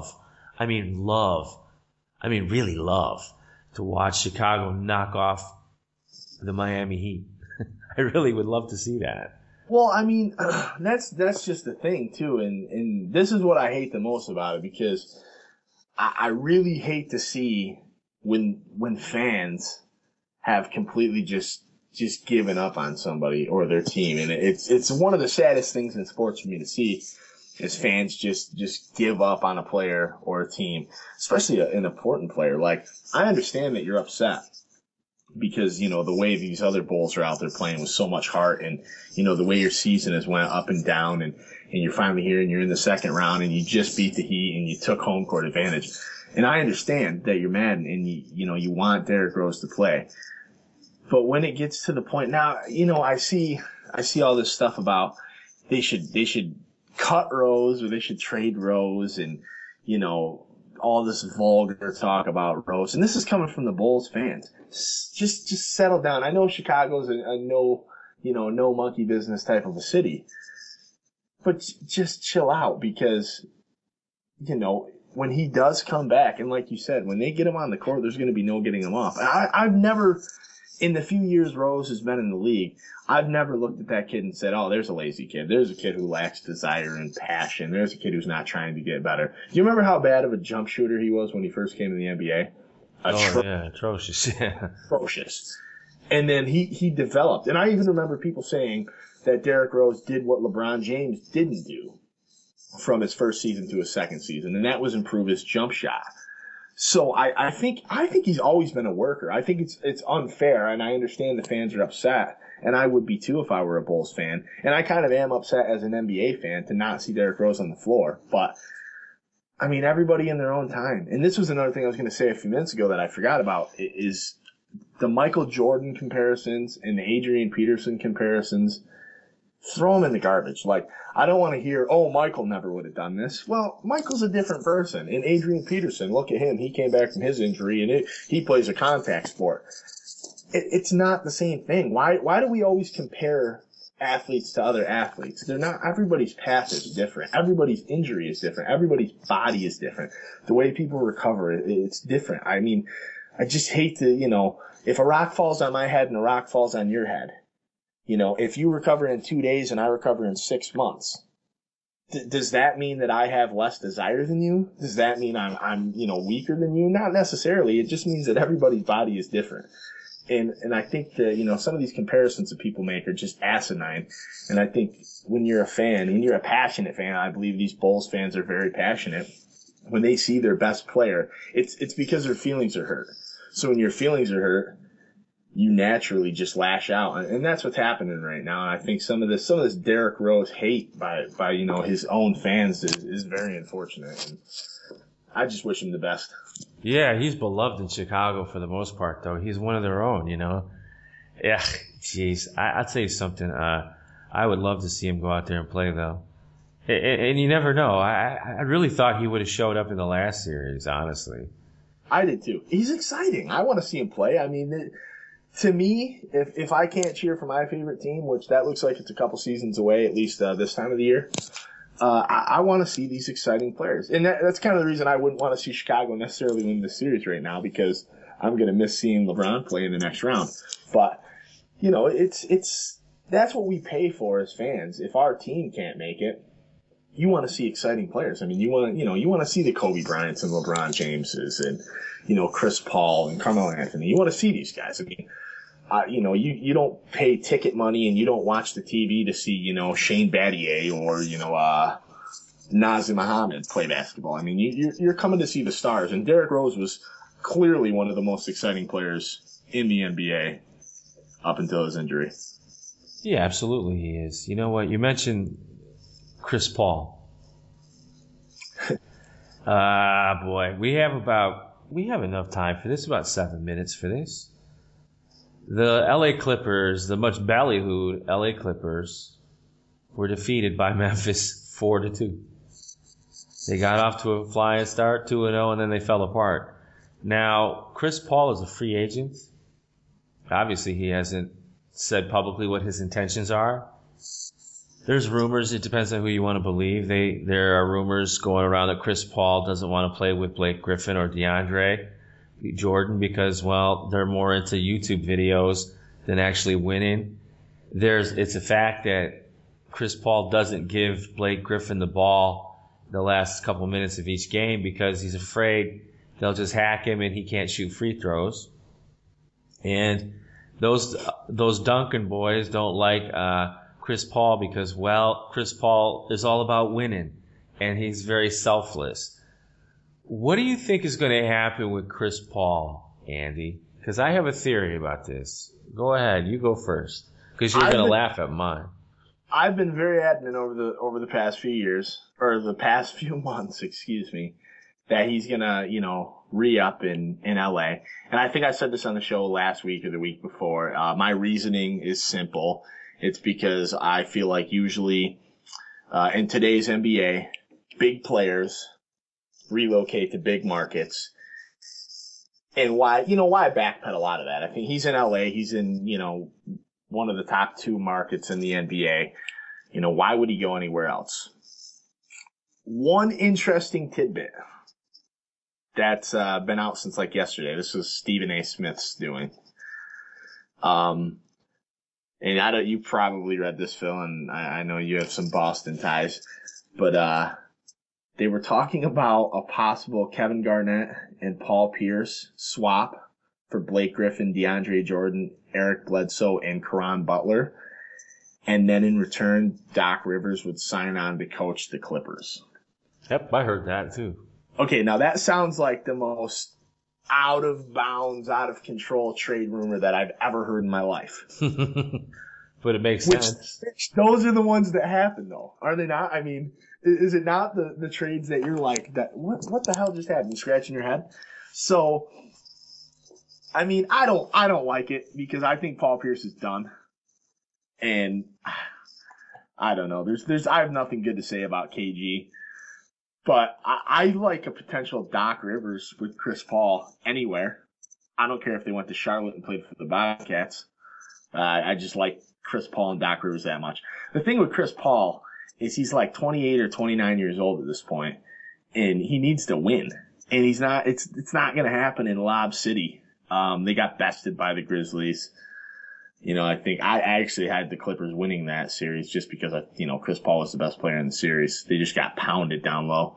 Speaker 2: really love to watch Chicago knock off the Miami Heat. I really would love to see that.
Speaker 3: Well, that's just the thing too, and this is what I hate the most about it because I really hate to see when fans have completely just given up on somebody or their team. And it's one of the saddest things in sports for me to see as fans just give up on a player or a team, especially an important player. Like, I understand that you're upset because, you know, the way these other Bulls are out there playing with so much heart, and, you know, the way your season has went up and down, and you're finally here and you're in the second round and you just beat the Heat and you took home court advantage. And I understand that you're mad and you want Derrick Rose to play. But when it gets to the point now, you know, I see all this stuff about they should cut Rose or they should trade Rose, and, you know, all this vulgar talk about Rose. And this is coming from the Bulls fans. Just settle down. I know Chicago's a no monkey business type of a city, but just chill out, because, you know, when he does come back, and like you said, when they get him on the court, there's going to be no getting him off. I've never, in the few years Rose has been in the league, I've never looked at that kid and said, oh, there's a lazy kid. There's a kid who lacks desire and passion. There's a kid who's not trying to get better. Do you remember how bad of a jump shooter he was when he first came to the NBA?
Speaker 2: Atrocious. Yeah.
Speaker 3: Atrocious. And then he developed. And I even remember people saying that Derrick Rose did what LeBron James didn't do from his first season to his second season, and that was improve his jump shot. So I think he's always been a worker. I think it's unfair, and I understand the fans are upset, and I would be too if I were a Bulls fan. And I kind of am upset as an NBA fan to not see Derrick Rose on the floor. But, I mean, everybody in their own time. And this was another thing I was going to say a few minutes ago that I forgot about, is the Michael Jordan comparisons and the Adrian Peterson comparisons. Throw them in the garbage. Like, I don't want to hear, oh, Michael never would have done this. Well, Michael's a different person. And Adrian Peterson, look at him. He came back from his injury, and he plays a contact sport. It's not the same thing. Why do we always compare athletes to other athletes? They're not. Everybody's path is different. Everybody's injury is different. Everybody's body is different. The way people recover, it's different. I mean, I just hate to, you know, if a rock falls on my head and a rock falls on your head, you know, if you recover in 2 days and I recover in 6 months, does that mean that I have less desire than you? Does that mean I'm weaker than you? Not necessarily. It just means that everybody's body is different. And I think that, you know, some of these comparisons that people make are just asinine. And I think when you're a fan, and you're a passionate fan, I believe these Bulls fans are very passionate. When they see their best player, it's because their feelings are hurt. So when your feelings are hurt, you naturally just lash out, and that's what's happening right now. And I think some of this Derrick Rose hate by you know, his own fans is very unfortunate. And I just wish him the best.
Speaker 2: Yeah, he's beloved in Chicago for the most part, though. He's one of their own, you know. Yeah, jeez, I'll tell you something. I would love to see him go out there and play, though. And you never know. I really thought he would have showed up in the last series, honestly.
Speaker 3: I did too. He's exciting. I want to see him play. I mean, to me, if I can't cheer for my favorite team, which that looks like it's a couple seasons away, at least this time of the year, I want to see these exciting players. And that's kind of the reason I wouldn't want to see Chicago necessarily win this series right now, because I'm going to miss seeing LeBron play in the next round. But, you know, that's what we pay for as fans. If our team can't make it, you want to see exciting players. I mean, you want to see the Kobe Bryants and LeBron Jameses and, you know, Chris Paul and Carmelo Anthony. You want to see these guys. I mean, you know, you don't pay ticket money and you don't watch the TV to see, you know, Shane Battier or, you know, Nazim Muhammad play basketball. I mean, you're coming to see the stars. And Derrick Rose was clearly one of the most exciting players in the NBA up until his injury.
Speaker 2: Yeah, absolutely he is. You know what? You mentioned Chris Paul. Boy, we have enough time for this, about 7 minutes for this. The LA Clippers, the much ballyhooed LA Clippers, were defeated by Memphis 4-2. They got off to a flying start, 2-0, and then they fell apart. Now, Chris Paul is a free agent. Obviously, he hasn't said publicly what his intentions are. There's rumors. It depends on who you want to believe. There are rumors going around that Chris Paul doesn't want to play with Blake Griffin or DeAndre Jordan because, well, they're more into YouTube videos than actually winning. It's a fact that Chris Paul doesn't give Blake Griffin the ball the last couple minutes of each game because he's afraid they'll just hack him and he can't shoot free throws. And those Duncan boys don't like Chris Paul because, well, Chris Paul is all about winning. and he's very selfless. What do you think is going to happen with Chris Paul, Andy? Because I have a theory about this. Go ahead. You go first. Because you're going to laugh at mine.
Speaker 3: I've been very adamant over the past few years, or the past few months, excuse me, that he's going to, re-up in LA. And I think I said this on the show last week or the week before. My reasoning is simple. It's because I feel like usually in today's NBA, big players relocate to big markets. And why backpedal a lot of that? I think he's in LA. He's in, one of the top 2 markets in the NBA. Why would he go anywhere else? One interesting tidbit that's been out since like yesterday. This was Stephen A. Smith's doing. And you probably read this, Phil, and I know you have some Boston ties, but they were talking about a possible Kevin Garnett and Paul Pierce swap for Blake Griffin, DeAndre Jordan, Eric Bledsoe, and Caron Butler. And then in return, Doc Rivers would sign on to coach the Clippers.
Speaker 2: Yep, I heard that too.
Speaker 3: Okay, now that sounds like the most out of bounds, out of control trade rumor that I've ever heard in my life.
Speaker 2: But it makes sense.
Speaker 3: Those are the ones that happen, though, are they not? I mean, is it not the trades that you're like, that what the hell just happened? You scratching your head? So, I mean, I don't like it because I think Paul Pierce is done. And I don't know. I have nothing good to say about KG. But I like a potential Doc Rivers with Chris Paul anywhere. I don't care if they went to Charlotte and played for the Bobcats. I just like Chris Paul and Doc Rivers that much. The thing with Chris Paul is he's like 28 or 29 years old at this point, and he needs to win. And it's not going to happen in Lob City. They got bested by the Grizzlies. I think I actually had the Clippers winning that series just because Chris Paul was the best player in the series. They just got pounded down low.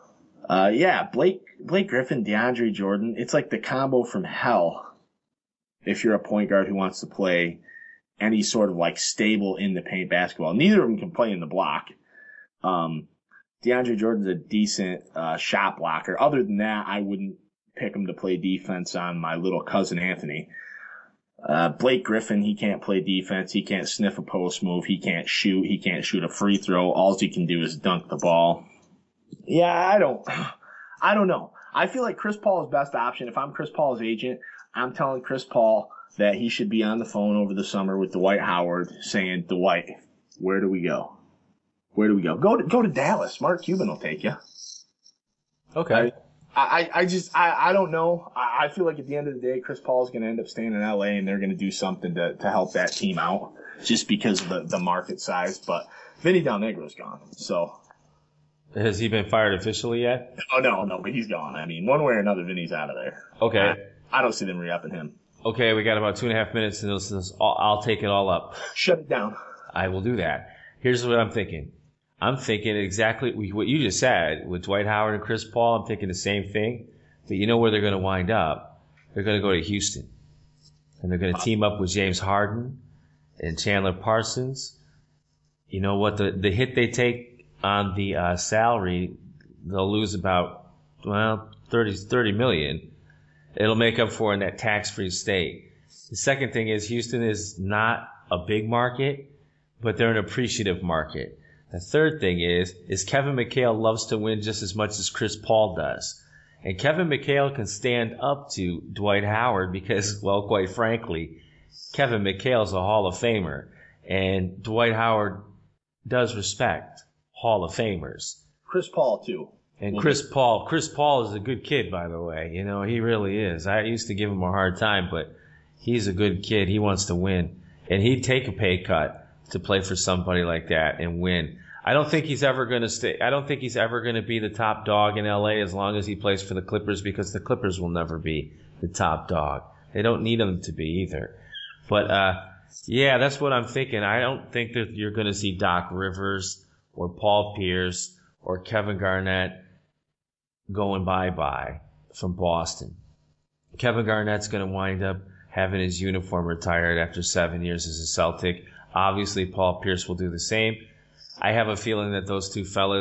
Speaker 3: Blake Griffin, DeAndre Jordan, it's like the combo from hell if you're a point guard who wants to play any sort of like stable in the paint basketball. Neither of them can play in the block. DeAndre Jordan's a decent shot blocker. Other than that, I wouldn't pick him to play defense on my little cousin Anthony. Blake Griffin, he can't play defense. He can't sniff a post move. He can't shoot. He can't shoot a free throw. All he can do is dunk the ball. Yeah, I don't know. I feel like Chris Paul is best option. If I'm Chris Paul's agent, I'm telling Chris Paul that he should be on the phone over the summer with Dwight Howard saying, Dwight, where do we go? Where do we go? Go to Dallas. Mark Cuban will take you.
Speaker 2: Okay.
Speaker 3: I don't know. I feel like at the end of the day, Chris Paul is going to end up staying in LA and they're going to do something to help that team out just because of the market size. But Vinny Del Negro's gone. So.
Speaker 2: Has he been fired officially yet?
Speaker 3: Oh, no, but he's gone. I mean, one way or another, Vinny's out of there.
Speaker 2: Okay.
Speaker 3: I don't see them re-upping him.
Speaker 2: Okay, we got about 2.5 minutes and I'll take it all up.
Speaker 3: Shut it down.
Speaker 2: I will do that. Here's what I'm thinking. I'm thinking exactly what you just said with Dwight Howard and Chris Paul. I'm thinking the same thing. But you know where they're going to wind up? They're going to go to Houston. And they're going to team up with James Harden and Chandler Parsons. You know what? The hit they take on the salary, they'll lose about, 30 million. It'll make up for in that tax-free state. The second thing is Houston is not a big market, but they're an appreciative market. The third thing is Kevin McHale loves to win just as much as Chris Paul does. And Kevin McHale can stand up to Dwight Howard because, well, quite frankly, Kevin McHale's a Hall of Famer. And Dwight Howard does respect Hall of Famers.
Speaker 3: Chris Paul, too.
Speaker 2: And Chris Paul is a good kid, by the way. He really is. I used to give him a hard time, but he's a good kid. He wants to win. And he'd take a pay cut to play for somebody like that and win. I don't think he's ever going to stay. I don't think he's ever going to be the top dog in LA as long as he plays for the Clippers because the Clippers will never be the top dog. They don't need him to be either. But, that's what I'm thinking. I don't think that you're going to see Doc Rivers or Paul Pierce or Kevin Garnett going bye-bye from Boston. Kevin Garnett's going to wind up having his uniform retired after 7 years as a Celtic. Obviously, Paul Pierce will do the same. I have a feeling that those two fellas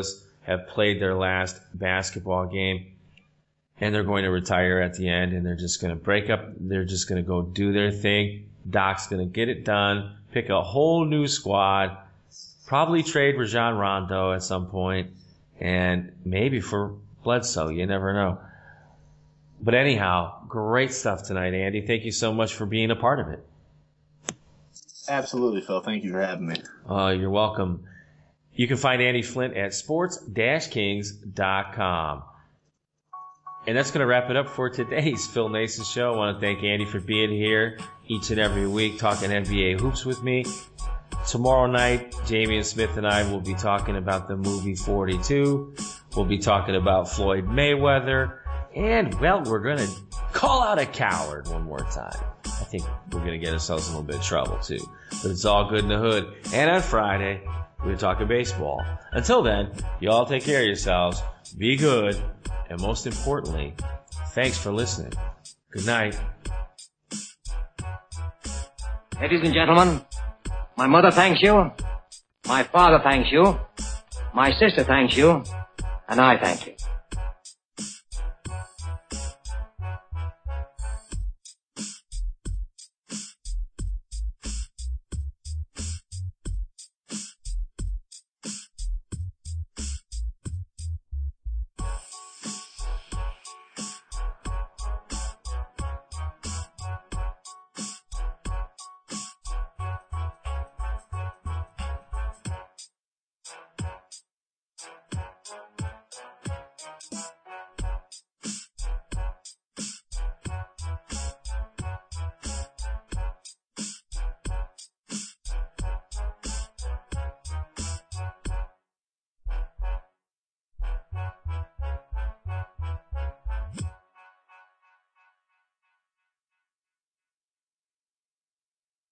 Speaker 2: have played their last basketball game, and they're going to retire at the end, and they're just going to break up. They're just going to go do their thing. Doc's going to get it done, pick a whole new squad, probably trade Rajon Rondo at some point, and maybe for Bledsoe. You never know. But anyhow, great stuff tonight, Andy. Thank you so much for being a part of it.
Speaker 3: Absolutely, Phil. Thank you for having me.
Speaker 2: You're welcome. You can find Andy Flint at sports-kings.com. And that's going to wrap it up for today's Phil Nason Show. I want to thank Andy for being here each and every week talking NBA hoops with me. Tomorrow night, Jamie and Smith and I will be talking about the movie 42. We'll be talking about Floyd Mayweather. And, well, we're going to call out a coward one more time. I think we're going to get ourselves in a little bit of trouble, too. But it's all good in the hood. And on Friday, we're talking baseball. Until then, you all take care of yourselves. Be good. And most importantly, thanks for listening. Good night.
Speaker 8: Ladies and gentlemen, my mother thanks you. My father thanks you. My sister thanks you. And I thank you.